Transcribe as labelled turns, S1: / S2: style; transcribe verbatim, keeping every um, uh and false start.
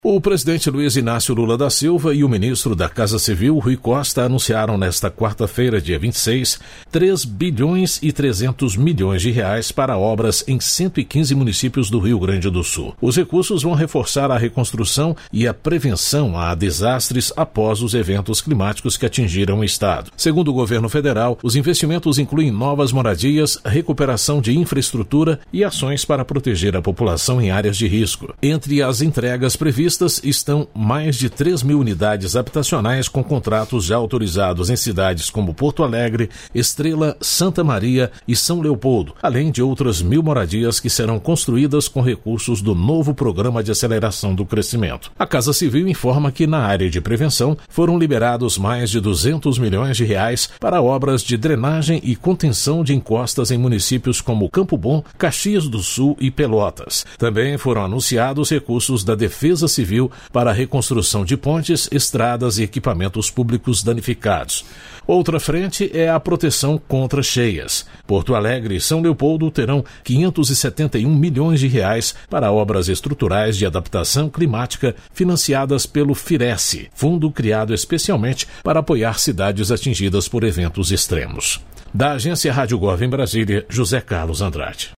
S1: O presidente Luiz Inácio Lula da Silva e o ministro da Casa Civil, Rui Costa, anunciaram nesta quarta-feira, dia vinte e seis, três bilhões e trezentos milhões de reais para obras em cento e quinze municípios do Rio Grande do Sul. Os recursos vão reforçar a reconstrução e a prevenção a desastres após os eventos climáticos que atingiram o estado. Segundo o governo federal, os investimentos incluem novas moradias, recuperação de infraestrutura e ações para proteger a população em áreas de risco. Entre as entregas previstas, estão mais de três mil unidades habitacionais com contratos já autorizados em cidades como Porto Alegre, Estrela, Santa Maria e São Leopoldo, além de outras mil moradias que serão construídas com recursos do novo Programa de Aceleração do Crescimento. A Casa Civil informa que na área de prevenção foram liberados mais de duzentos milhões de reais para obras de drenagem e contenção de encostas em municípios como Campo Bom, Caxias do Sul e Pelotas. Também foram anunciados recursos da Defesa Civil Civil para a reconstrução de pontes, estradas e equipamentos públicos danificados. Outra frente é a proteção contra cheias. Porto Alegre e São Leopoldo terão quinhentos e setenta e um milhões de reais para obras estruturais de adaptação climática financiadas pelo FIRESE, fundo criado especialmente para apoiar cidades atingidas por eventos extremos. Da Agência Rádio Gov em Brasília, José Carlos Andrade.